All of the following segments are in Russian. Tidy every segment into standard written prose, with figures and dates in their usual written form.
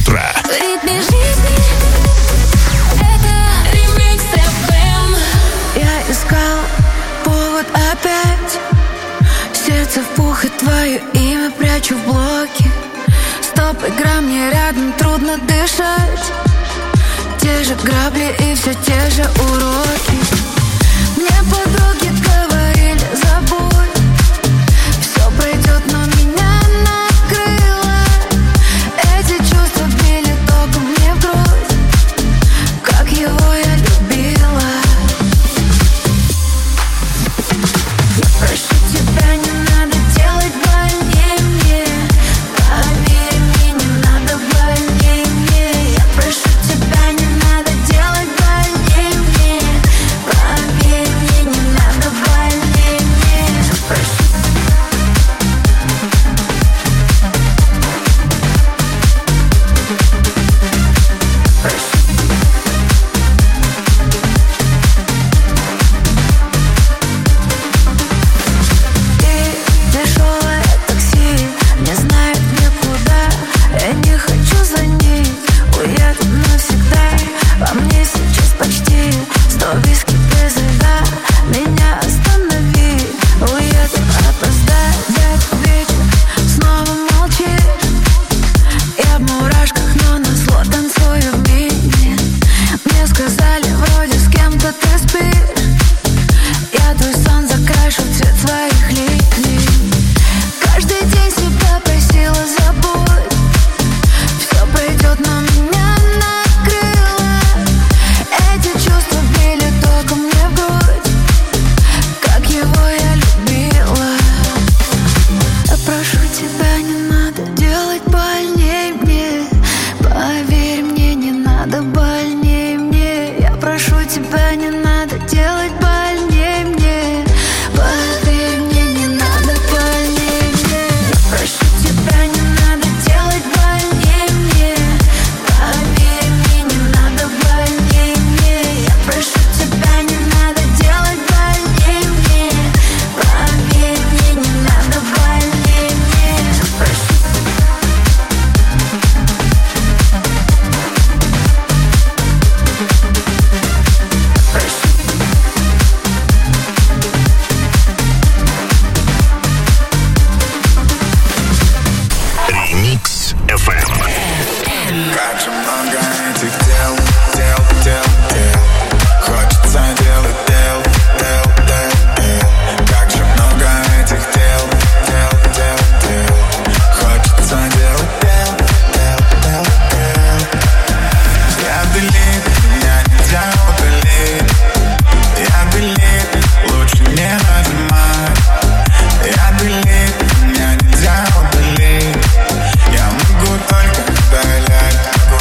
утра. Я искал повод опять. Сердце в пух и твое имя прячу в блоке. Стоп, игра, мне рядом трудно дышать. Те же грабли и все те же уроки. Мне подруги говорили, забудь, все пройдет, но меня накрыло. Эти чувства били током мне в грудь, как его я любила. Я прошу тебя, не надо делать больнее мне. Поверь мне, не надо больнее мне. Я прошу тебя, не надо делать больнее мне. Поверь мне, не надо больнее мне. Прошу. Дешевое такси не знает никуда. Я не хочу звонить, уеду навсегда. Во мне сейчас почти 100 виски без льда. Меня останови, уеду, опоздай. Этот вечер снова молчишь. Я в мурашках, но назло танцую в мини. Мне сказали, вроде с кем-то ты спишь. Я твой сон закрашу в цвет своих линий. Каждый день себя просила, забудь, все пройдет, но меня накрыло. Эти чувства били током мне в грудь, как его я любила. Я прошу тебя, не надо делать больнее мне. Поверь мне, не надо больнее мне. Я прошу тебя, не надо делать больнее мне. Поверь мне, не надо больнее мне. Я прошу тебя, не надо делать больнее мне. Поверь мне, не надо больнее мне. Я прошу тебя, не надо делать больнее мне. Поверь мне, не надо больнее мне. Прошу. Ремикс FM. Как же много этих дел, хочется делать дел. Как же много этих дел, хочется делать дел. Я делит, меня нельзя удалить. Я делит, лучше не нажимать. Я делит, меня нельзя удалить. Я могу только удалять,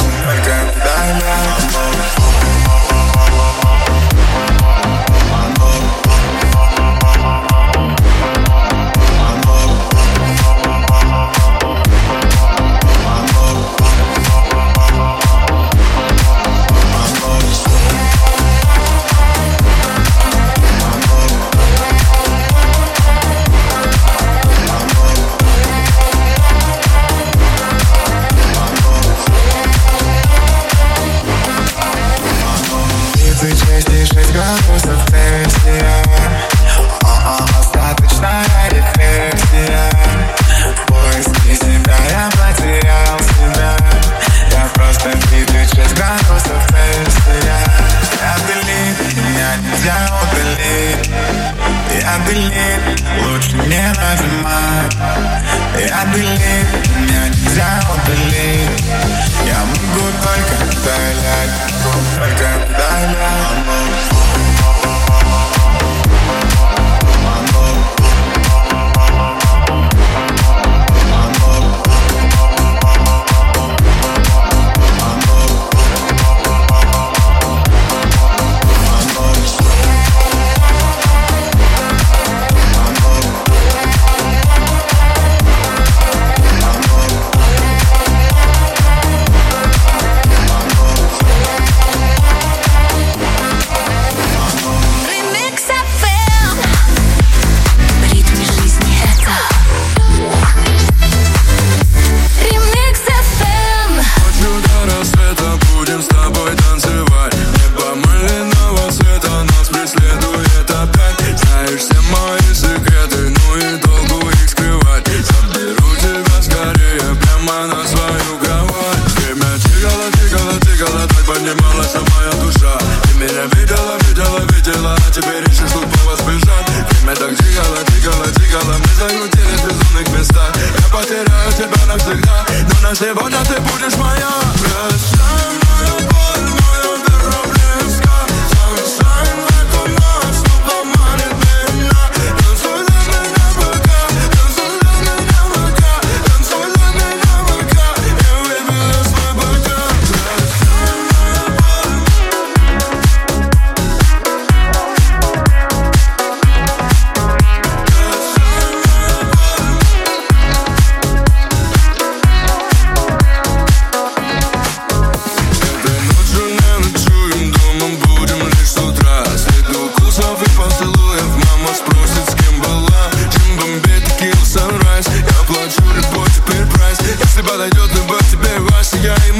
чести 6 градусов Цельсия. Остаточная рефлексия. В поиске себя я потерял себя. Я просто 36 градусов Цельсия. Я делит, меня нельзя удалить. Я делит, лучше не нажимать. Я делит, меня нельзя удалить. Я могу только удалять, только удалять.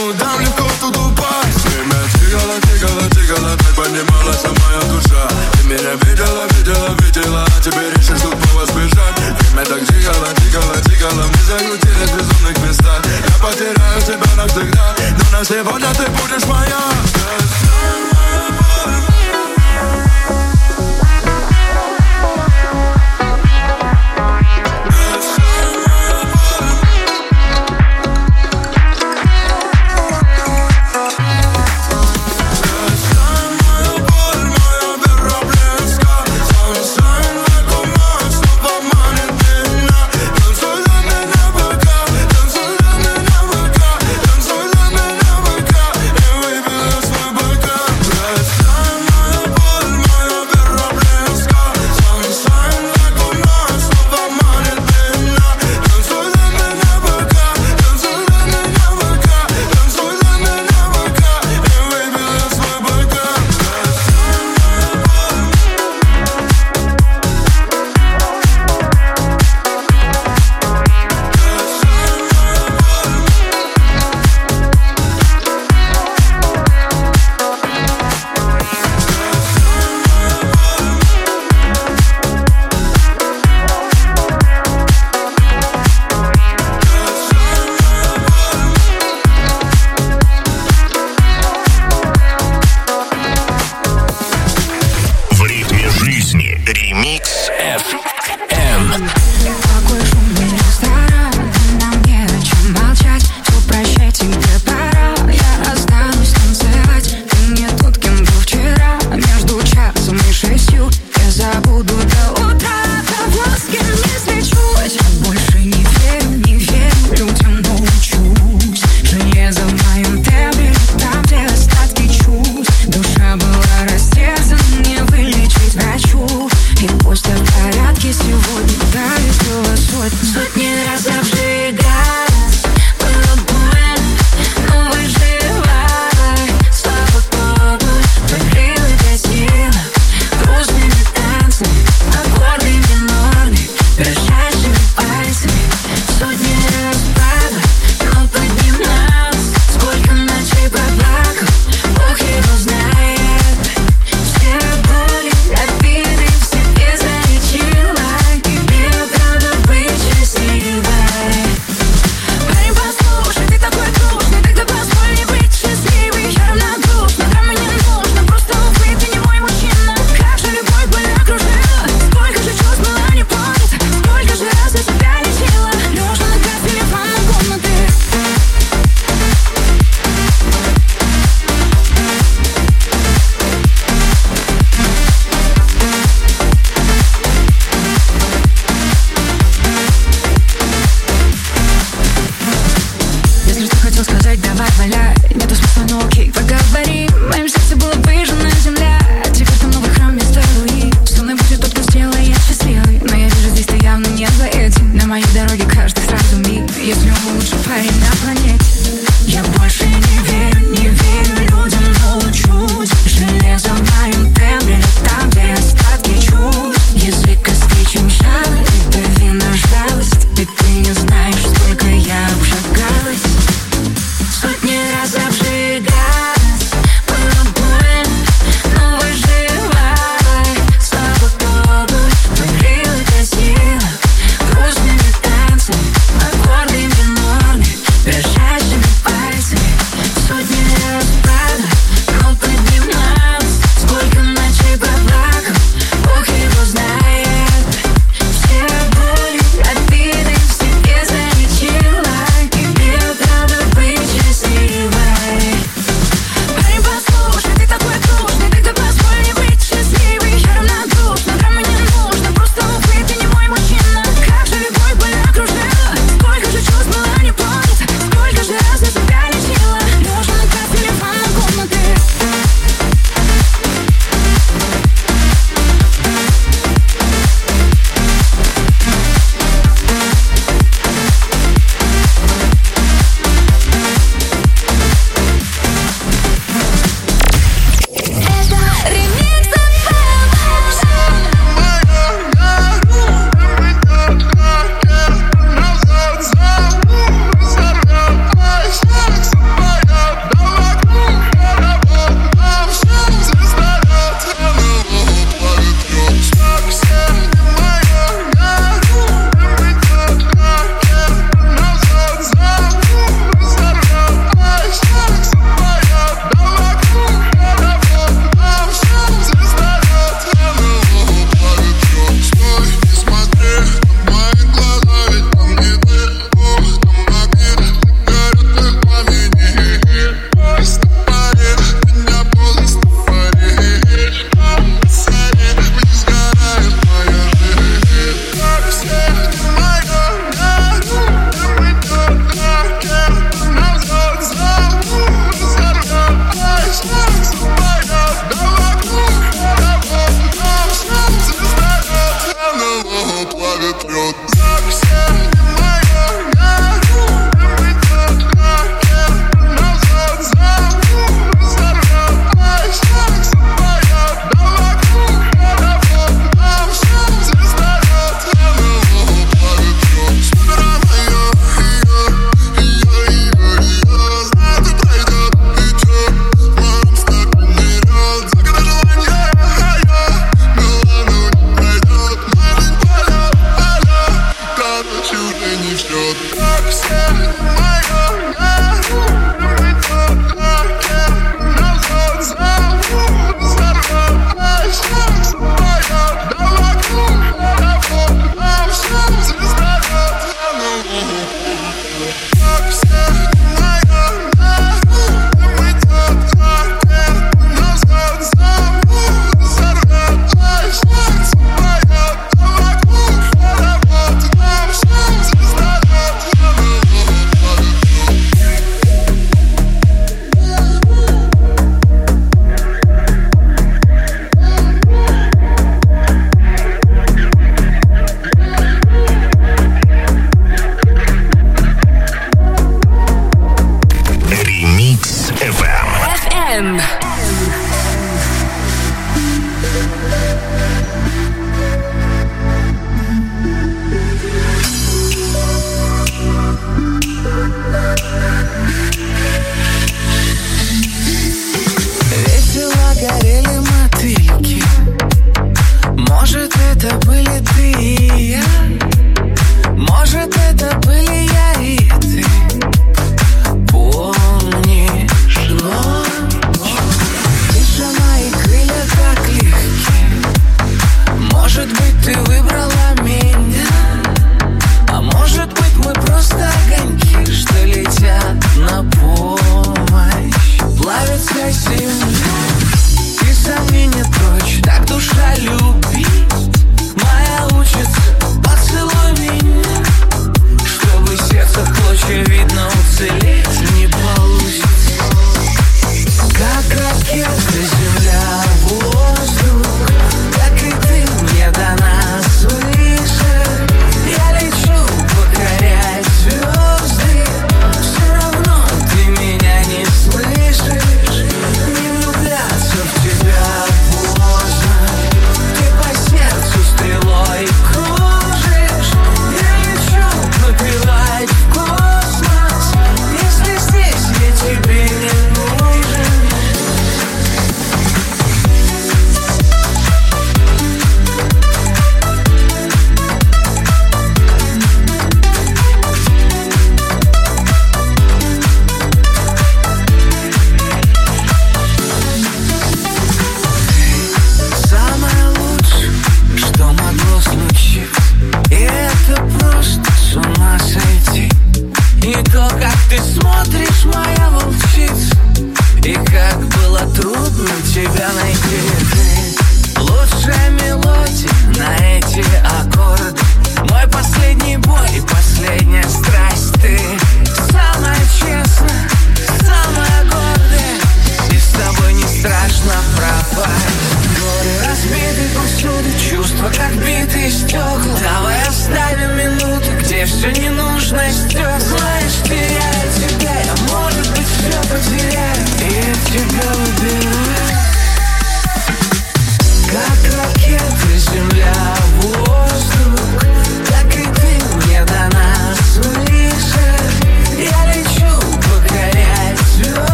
Кому дам легко тут упасть. Время тикало, тикало, тикало, так поднималась моя душа. Ты меня видела, видела, видела, а теперь ищешь тут повод сбежать. Время так тикало, тикало, тикало, мы закрутились в безумных местах. Я потеряю тебя навсегда, но на сегодня ты будешь моя. Baby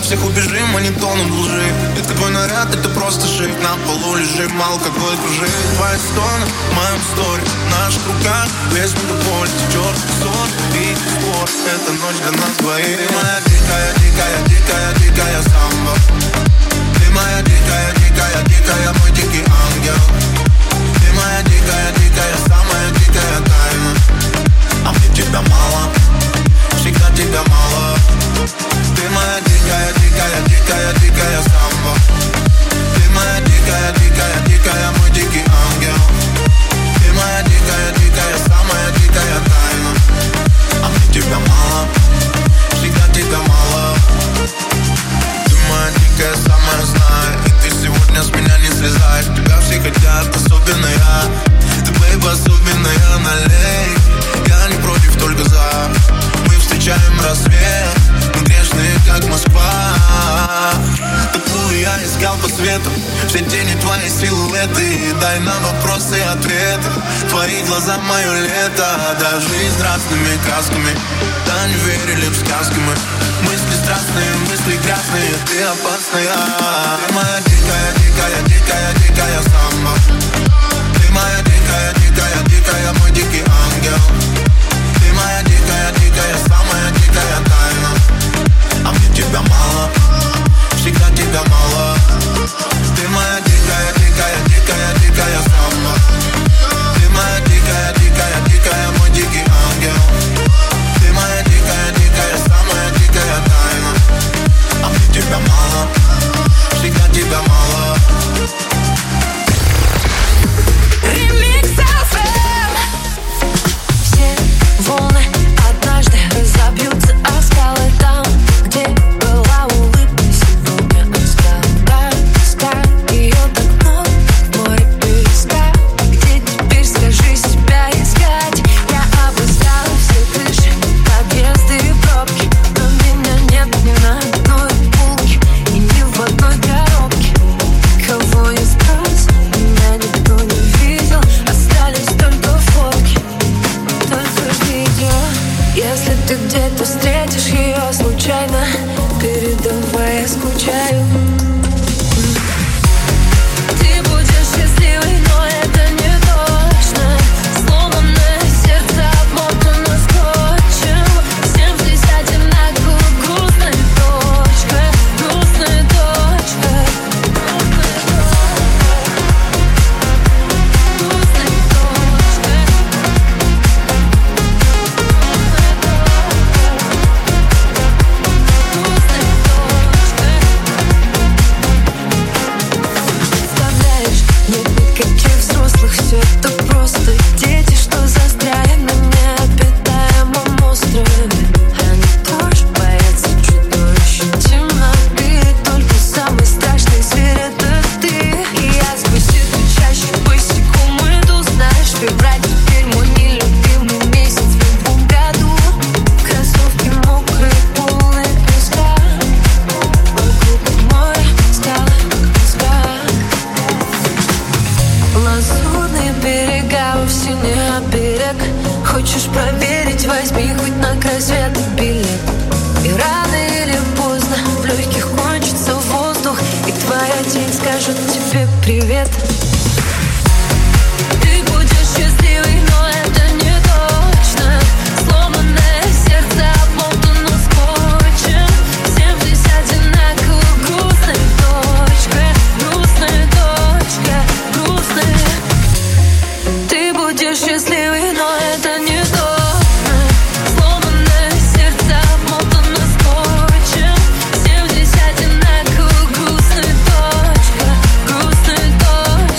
всех убежим, а не тонут в лжи. Это твой наряд, это просто шик. На полу лежим, алкоголь кружит. Твои стоны в моем сторе. В наших руках весь метрополь. Течет сон и спор. Это ночь для нас двоих. Ты моя дикая, дикая, дикая, дикая самба. Ты моя дикая, дикая, дикая, мой дикий ангел. Ты моя дикая, дикая, самая дикая тайна. А мне тебя мало, всегда тебя мало. Ты моя дикая, дикая, дикая, дикая самба. Ты моя дикая, дикая, дикая, мой дикий ангел. Ты моя дикая, дикая, самая дикая тайна. А мне тебя мало, всегда тебя мало. Ты моя дикая, самая знай. И ты сегодня с меня не слезаешь. Тебя все хотят, особенно я. Ты, бейб, особенная, налей. Я не против, только за. Мы встречаем рассвет. Мы грешные, как Москва. Такую я искал по свету. Все тени твои силуэты. Дай нам вопросы и ответы. Твои глаза мое лето. Да, жизнь разными красками. Да, не верили в сказки мы. Мысли страстные, мысли грязные. Ты опасная. Ты моя дикая, дикая, дикая, дикая самба. Ты моя дикая, дикая, дикая, мой дикий ангел. Ты моя дикая, дикая, самая дикая тайна. А мне тебя мало, всегда тебя мало. Ты моя дикая, дикая, дикая, дикая самба. Ты моя дикая, дикая, дикая, мой дикий ангел. Ты моя дикая, дикая, самая дикая тайна. А мне тебя мало, всегда тебя мало. Все волны однажды разобьются о скалы там, где была улыбка, сегодня она скала. Ее так много, в море песка. Где теперь, скажи, себя искать? Я обыскала все крыши, подъезды и пробки, но меня нет ни на одной полке и ни в одной коробке. Кого из нас меня никто не видел, остались только фотки, только видео. Если ты где-то встретишь ее случайно, передавай, я скучаю. Ты будешь счастливой, но это не точно. Сломанное сердце обмотано скотчем. Всем здесь одинаково грустная точка, грустная точка, грустная точка, грустная точка. Представляешь, нет никаких взрослых, все это просто дети, что застряли на необитаемом острове. Они тоже боятся чудовищ и темноты. Только самый страшный зверь — это ты. И я сквозь эту чащу босиком иду. Знаешь, февраль теперь мой нелюбимый месяц в любом году. Кроссовки мокрые, полные песка. Вокруг море, скалы, песка. Лазурные берега, вовсе не берег. Хочешь проверить, возьми хоть на край света билет. И рано или поздно в легких кончится воздух, и твоя тень скажет тебе привет. Ты будешь счастливой, но это не точно. Сломанное сердце обмотано скотчем. Всем здесь одинаково грустная точка, грустная точка, грустная. Ты будешь счастливой, но это не точно. Сломанное сердце обмотано скотчем. Всем здесь одинаково грустная точка, грустная точка.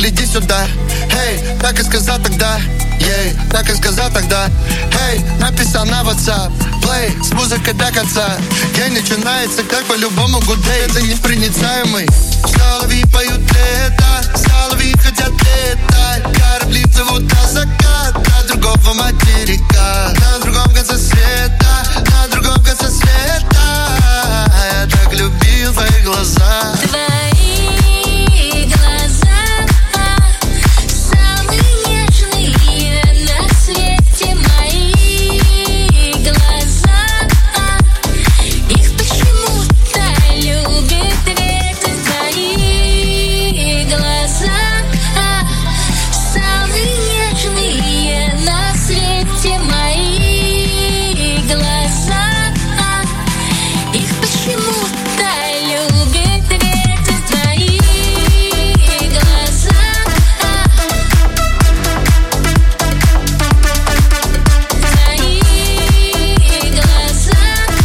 гляди сюда. Эй, так и сказал тогда. Ей, так и сказал тогда. Эй, написал на WhatsApp. Плей, с музыкой до конца. День начинается как по-любому гудей. Это непроницаемый. Соловьи поют лето, соловьи хотят летать. Корабли плывут на закат, до другого материка. На другом конце света, на другом конце света. Я так любил твои глаза. Твои глаза самые нежные на свете. Мои глаза, их почему-то любит ветер. Твои глаза самые нежные на свете. Мои глаза, их почему-то любит ветер. Твои глаза, твои глаза.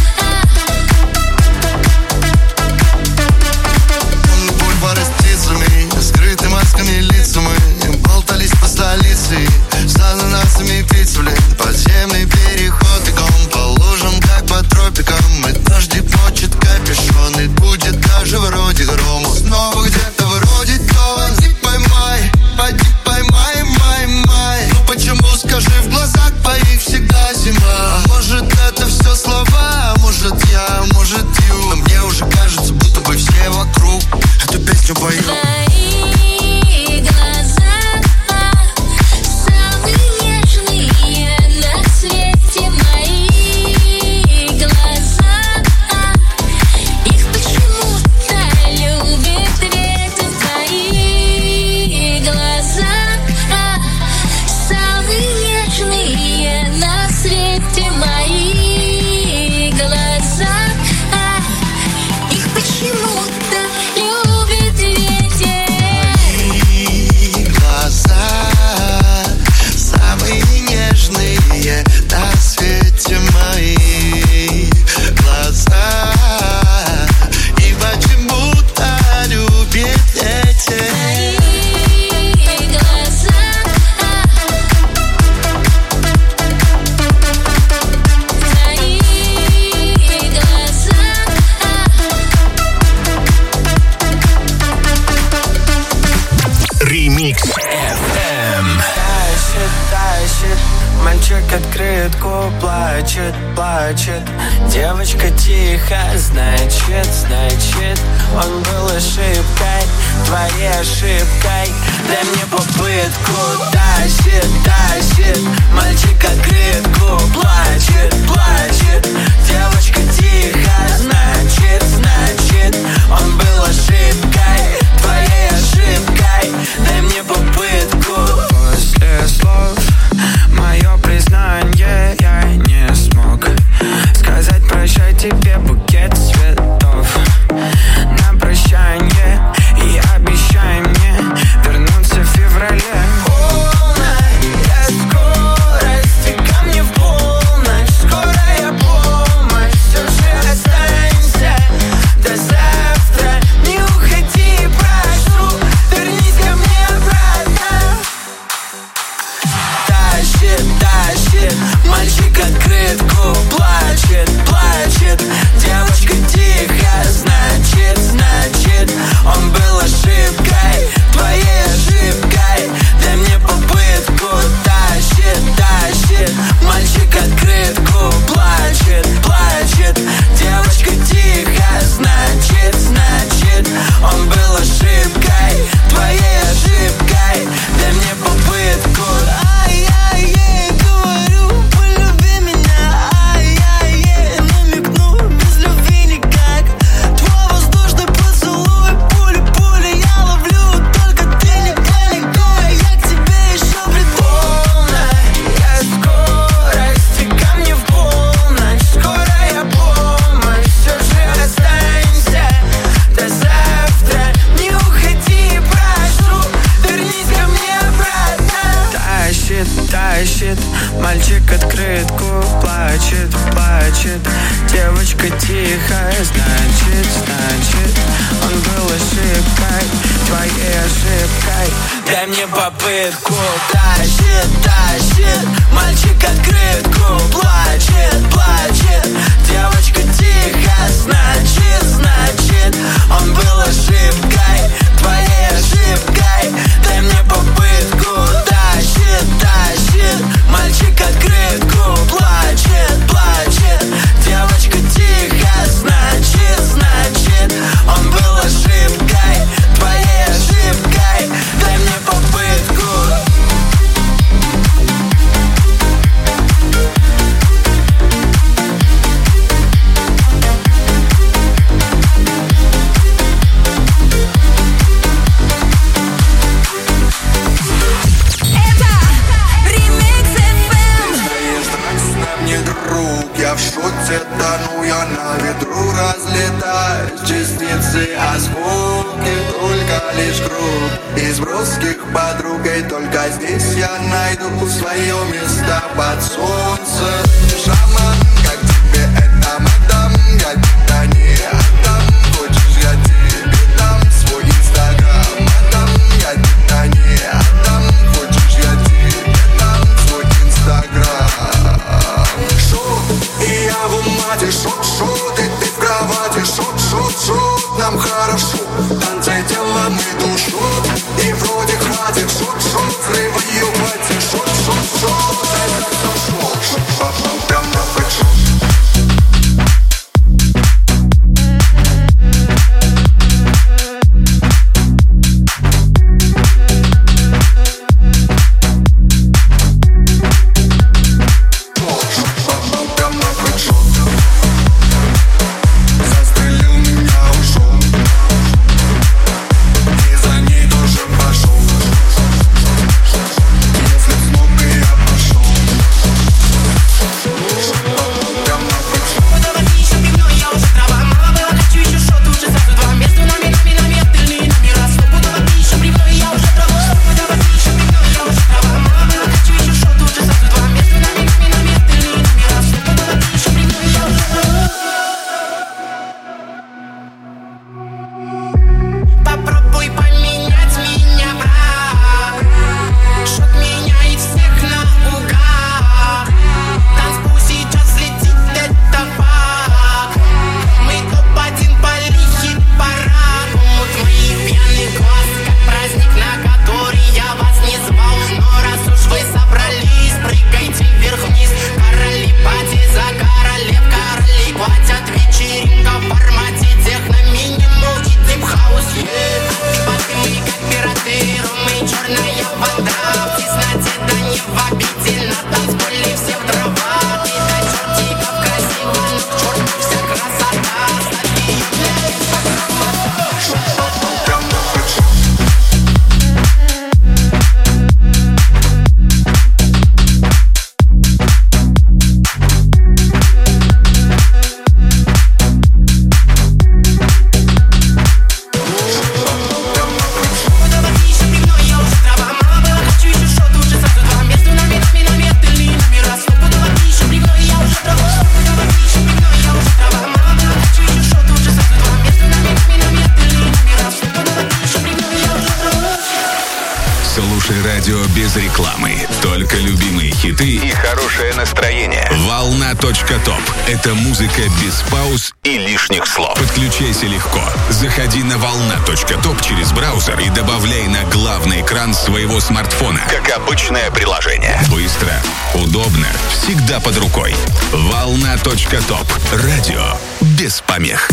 Бульвары с птицами, скрыты масками лица мы болтались по столице, с ананасами пиццу, блин. Подземный переход бегом по лужам, как по тропикам. И дождик мочит капюшон, и будет даже вроде грома. Снова где-то вроде дома. Поди поймай, май. Ну почему, скажи, в глазах твоих всегда зима? А может это все слова, а может я, может ю. Но мне уже кажется, будто бы все вокруг эту песню поют. Твои глаза самые нежные на свете. Мои глаза, их почему-то любит ветер. Твои глаза самые нежные на свете. Мои глаза, их почему-то любит ветер. Мои глаза самые нежные на свете. Мои глаза, и почему-то любит ветер. Твои глаза, твои глаза. Ремикс FM. Тащит, мальчик открытку плачет. Девочка тихо, значит, он был ошибкой, твоей ошибкой. Дай мне попытку. Тащит, мальчик открытку плачет. Девочка тихо, значит, он был ошибкой, твоей ошибкой. Дай мне попытку. После слов мое признание я не смог сказать прощай тебе, букет цветов на прощание. И обещай мне вернуться в феврале. Полная скорость, ко мне в полночь. Скорая помощь, все же останься до завтра. Не уходи, прошу, вернись ко мне обратно. Тащит, мальчик открытку плачет. Девочка тихо, значит, он был ошибкой, твоей ошибкой. Дай мне попытку. Тащит, мальчик открытку плачет. Девочка тихо, значит, он был ошибкой, твоей ошибкой. Дай мне попытку. Ай-яй-яй, говорю, полюби меня. Ай-яй-яй, намекну, без любви никак. Твой воздушный поцелуй, пули, я ловлю. Только ты не паникуй, я к тебе еще приду. Полная скорость, ко мне в полночь. Скорая помощь, все же останься до завтра. Не уходи, прошу, вернись ко мне обратно. Тащит, мальчик открытку плачет. плачет. Девочка тихая, значит, он был ошибкой, твоей ошибкой. Дай мне попытку. Тащит, мальчик открытку. Плачет, девочка тихо, значит, он был ошибкой, твоей ошибкой. Дай мне попытку. Тащит, мальчик открытку. Плачет, девочка тихо, значит, он был ошибкой, твоей ошибкой. Дай мне попытку. Я в шоте тону, я на ветру разлетаюсь. Частицы, осколки, только лишь круг из броских подруг. И только здесь я найду свое место под солнцем. Шаман, как тебе это, мадам? Я тебя не отдам. Хочешь, я тебе дам свой инстаграм, мадам? Я тебя не отдам. Хочешь, я тебе дам свой инстаграм. И я в умате, шот, и ты в кровати, шот, нам хорошо. Танцуй телом и душой, и вроде хватит, шот, взрыва ее хватит, шот, это все шот, прям на фэкшн. Радио без рекламы. Только любимые хиты и хорошее настроение. Волна.топ. Это музыка без пауз и лишних слов. Подключайся легко. Заходи на волна.топ через браузер и добавляй на главный экран своего смартфона. Как обычное приложение. Быстро, удобно, всегда под рукой. Волна.топ. Радио без помех.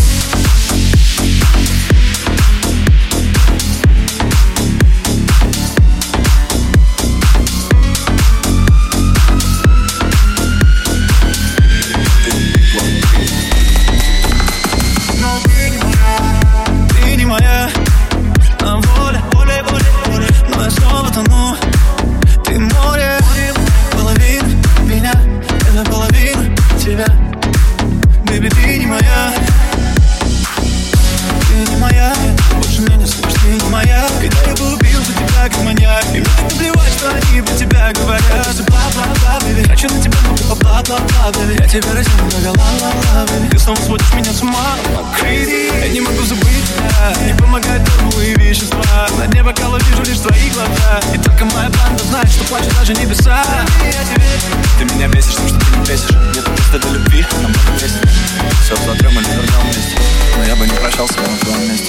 Baby, ты не моя, больше меня нет, больше мне не слышишь, ты не моя. Когда я бы убил за тебя как маньяк. И мне наплевать, что они про тебя говорят. Все бла-бла-бла, baby. Хочу на тебя много бла-бла-бла, baby. Я тебя раздену много ла-ла-ла, baby. Ты снова сводишь меня с ума, crazy. Я не могу забыть тебя, не помогают торговые вещества. На дне бокала вижу лишь твои глаза. И только моя банда знает, что плачут даже небеса. Ты меня бесишь тем, что ты не бесишь. Нет места для любви, нам много вместе. Все сотрем или вернем вместе. Но я бы не прощался бы на твоем месте.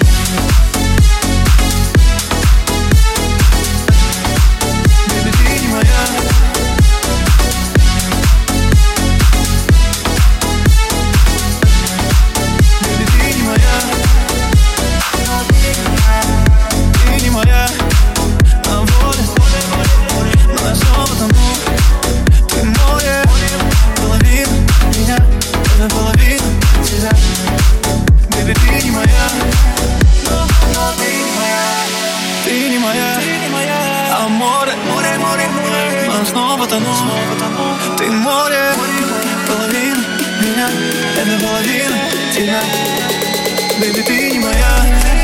Baby, ты не моя. Baby, ты не моя. Ты не моя. На воле, но я снова тону. Ты моя половина меня, это половина тебя. Baby, ты не моя. Ты не моя. А море, но я снова тону. Ты море, половина меня, это половина тебя. Baby, ты не моя.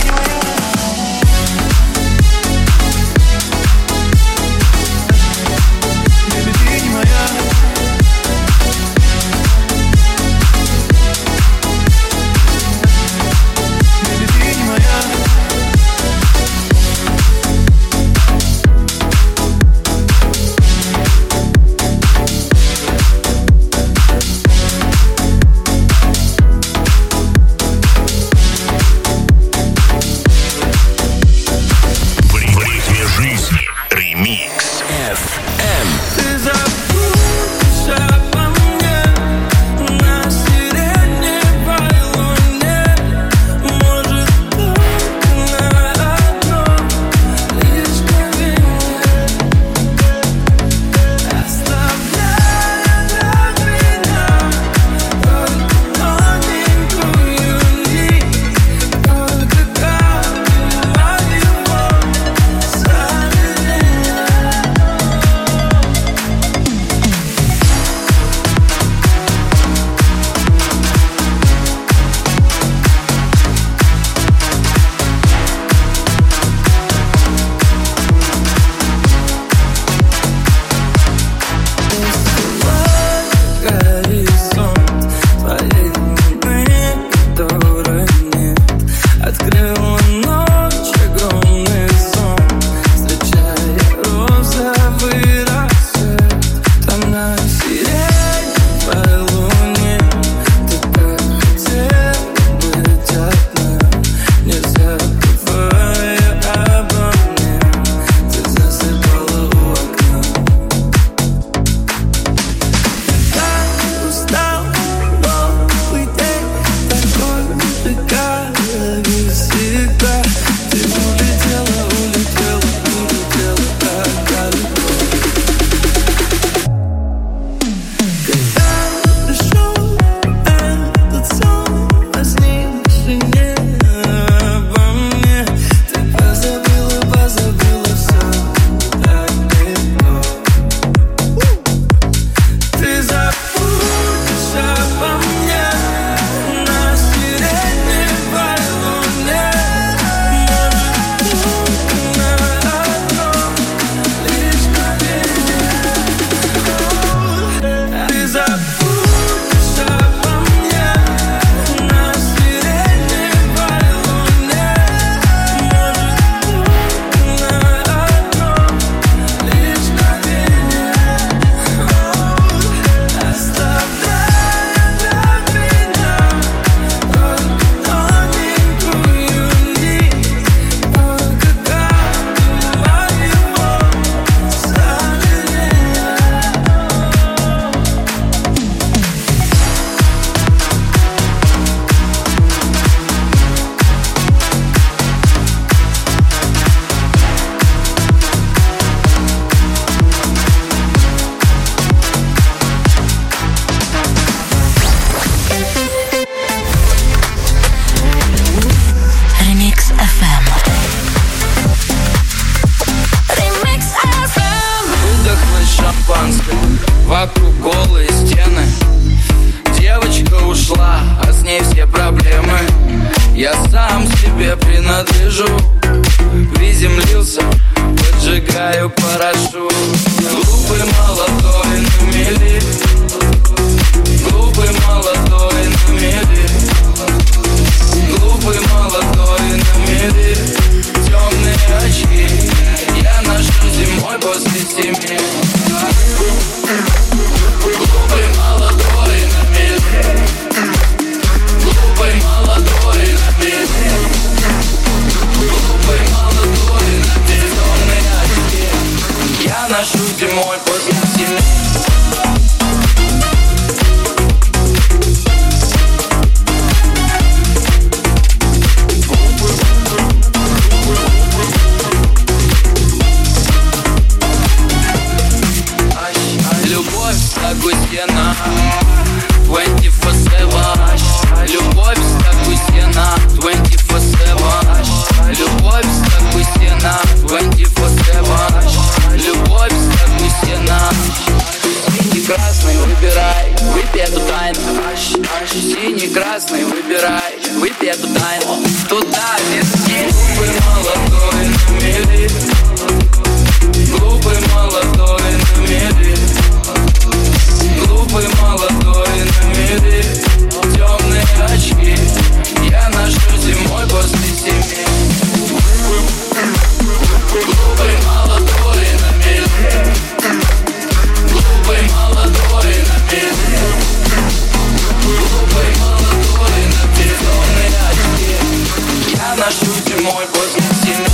Вокруг голые стены. Девочка ушла, а с ней все проблемы. Я сам себе принадлежу. Приземлился распускаю парашют. Глупый молодой на мели, глупый молодой на мели, глупый молодой на мели. Темные очки я ношу зимой после 7. Глупый молодой на мели, глупый молодой на мели, глупый молодой на мели. Темные очки я ношу зимой после 7. Агустина 24/7. Любовь Агустина 24/7. Любовь Агустина 24/7. Любовь Агустина. Синий, красный, выбирай, выпей эту тайну. Синий, красный, выбирай, выпей эту тайну. Туда верни. Глупый молодой на мели, глупый молодой на мели, глупый молодой на мели. Темные очки я ношу зимой после 7. Глупый молодой на мели, глупый молодой на мели, глупый молодой на мели. Темные очки я ношу зимой после 7.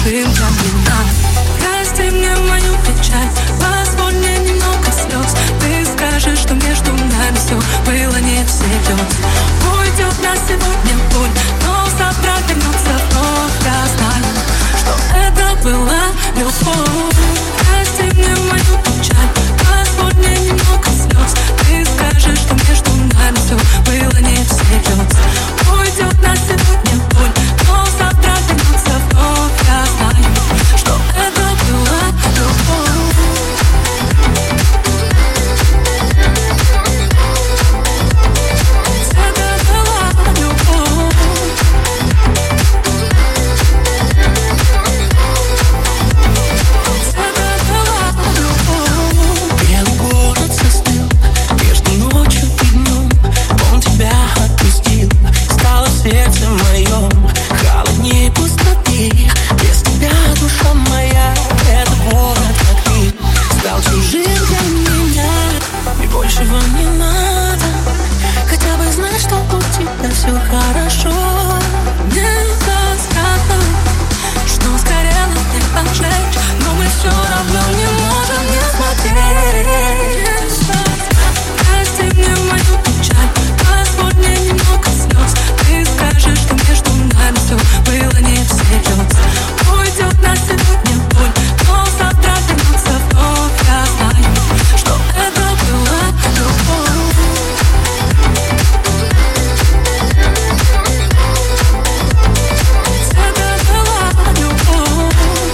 чужим для меня. Прости мне мою печаль, позволь мне немного слез. Ты скажешь, что между нами все было не всерьез. Уйдет на сегодня боль, но завтра вернется вновь. Я знаю, что это была любовь. Прости мне мою печаль, позволь мне немного слез. Ты скажешь, что между нами все было не всерьез. Уйдет на сегодня боль, но завтра вернется вновь. Я знаю, что это была любовь. Сердце моем холоднее пустоты. Без тебя, душа моя, это город, как ты, стал чужим для меня. И большего не надо, хотя бы знать, что у тебя все хорошо. Недостаточно, что сгорело не пожечь, но мы все равно не можем не смотреть. Прости мне мою печаль, позволь мне немного слез. Ты скажешь, что между нами все было не всерьез. Уйдет на сегодня боль, но завтра вернется вновь. Я знаю, что это была любовь. Это была любовь.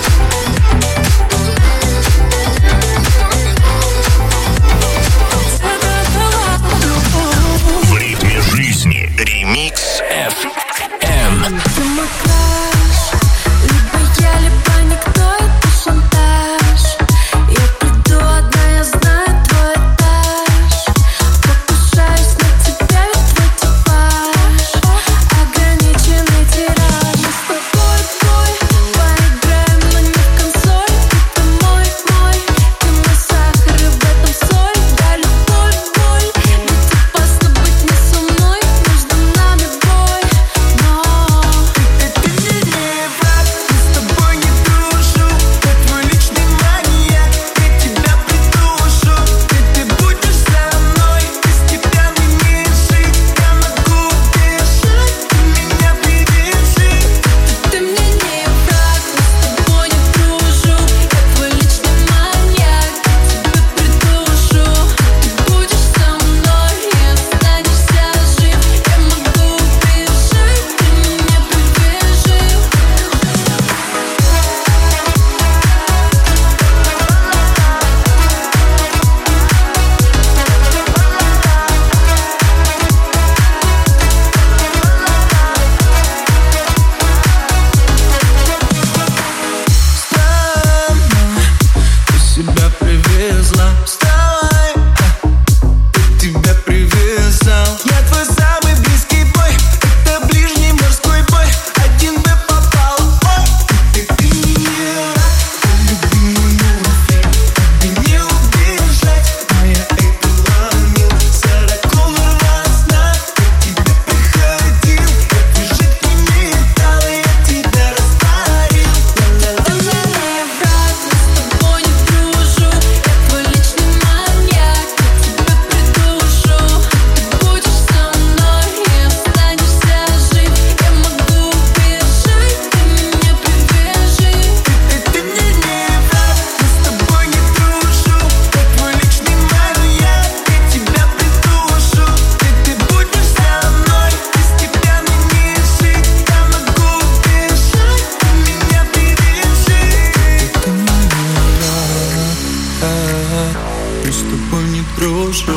Это была любовь. В ритме жизни. Ремикс FM. Ты мой краш, либо я, либо никто, это шантаж. Я приду одна, я знаю твой этаж. Покушаюсь на тебя, ведь твой типаж ограниченный тираж. Мы с тобой бой, поиграем, но не в консоль. Ты мой, ты мой сахар, и в этом соль. Да, любовь, боль, ведь опасно быть не со мной. Между нами бой, но Ты мне не враг, мы с тобой не дружу. Я твой личный маньяк, я тебя придушу. Ты будешь со мной, без тебя мне не жить. Я могу бежать, ты меня привяжи. ты мне не враг, мы с тобой не дружу. Я твой личный маньяк, я тебя придушу. Ты будешь со мной и останешься жив. Я могу бежать, ты меня привяжи. Ты себя привезла. Вставай, я тебя привязал. Я твой самый близкий бой. Это ближний морской бой. 1Б попал. Ой, ты не рад, любимый муравей. Тебе не убежать. Моя это ломил. Сорокол разна. Я тебе приходил. Я твой жидкий металл. Я тебя растворил. Ты мне не враг, мы с тобой не дружу. Я твой личный маньяк, я тебя придушу. Ты будешь со мной и останешься жив. Я могу бежать, ты меня привяжи. Ты мне не враг, мы с тобой не дружу. Я твой личный маньяк, я тебя придушу. Ты будешь со мной, без тебя мне не жить. Я могу бежать, ты меня привяжи. Ты мне не враг, мы с тобой не дружу.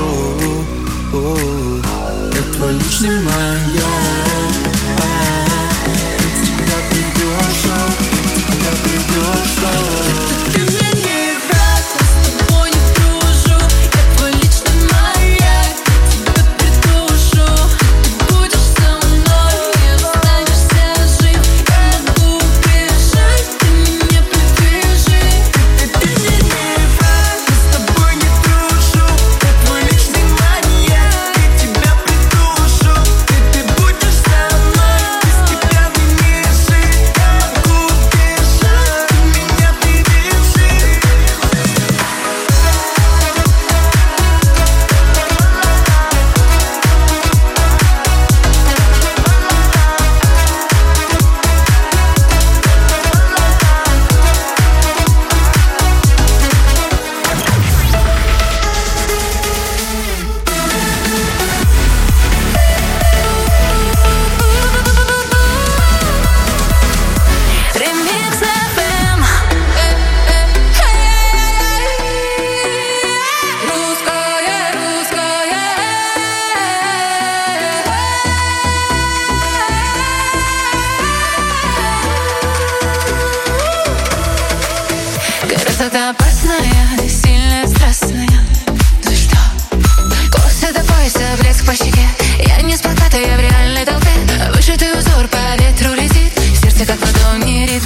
Я твой личный маньяк, я тебя придушу. Я придушу. Ты мне не враг, мы с тобой не дружу. Я твой личный маньяк, я тебя придушу. Ты будешь со мной и останешься жив. Я могу бежать, ты меня привяжи. Ты мне не враг, мы с тобой не дружу. Я твой личный маньяк, я тебя придушу. Ты будешь со мной, без тебя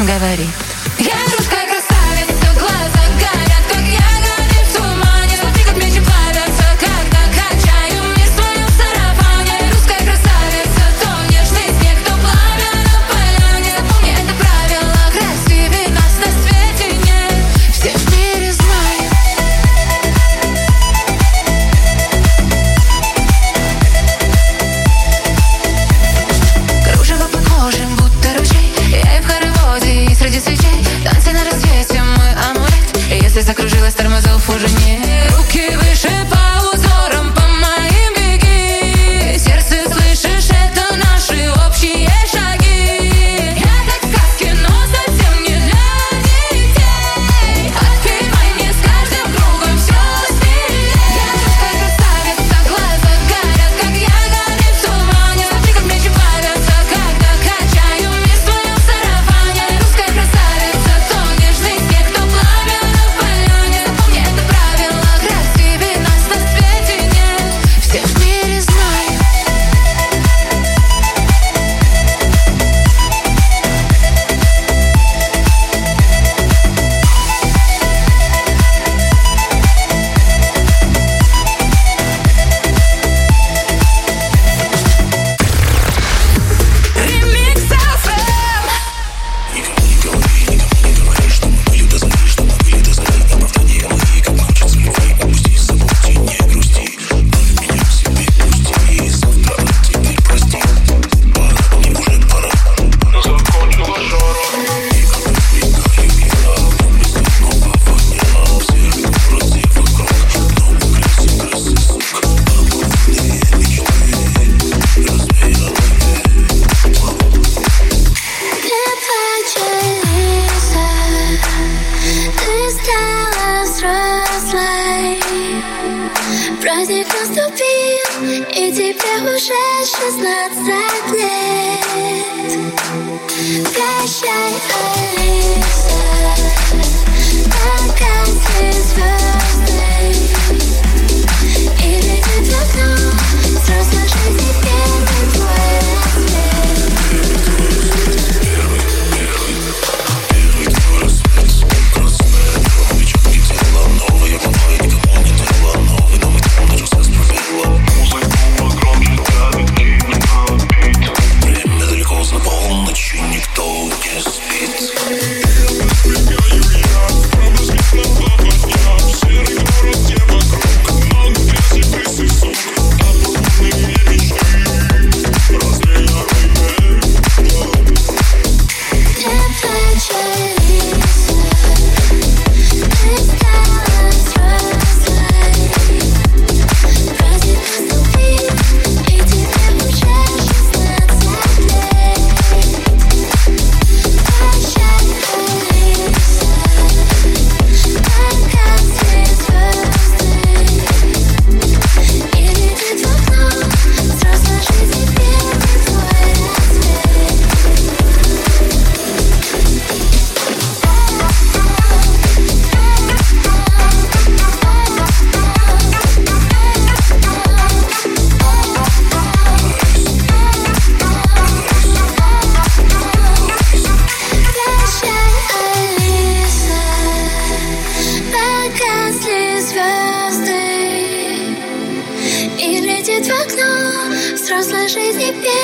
говорит. Я русская красавица, глаза горят, как ягоды в тумане. Смотри, как мечи плавятся, когда качаю мир в своем сарафане. Русская красавица, то нежный снег, то пламя на поляне. Запомни это правило, красивее нас на свете нет. Все в мире знают. Кружево по коже, будто ручей. Я и в хороводе, и среди свечей. Танцы на рассвете, мой амулет. Если закружилась, тормозов уже нет. Руки выше по узорам, по моим беги. Сердце, слышишь, это наши общие шаги. Я как в сказке, но совсем не для детей. Отпевай мне с каждым кругом все смелее. Я русская красавица, глаза горят, как ягоды в тумане. Смотри, как мечи плавятся, когда качаю мир в своем сарафане. Русская красавица, то нежный снег, то пламя на поляне. Запомни это правило, красивее нас на свете нет. Все в мире знают. Ремикс FM. Ты почелися, ты стала взрослой. Праздник наступил, и тебе уже 16 лет. Прощай, Алиса, погасли звезды. И летит в окно взрослой жизни первый твой рассвет. Взрослой жизни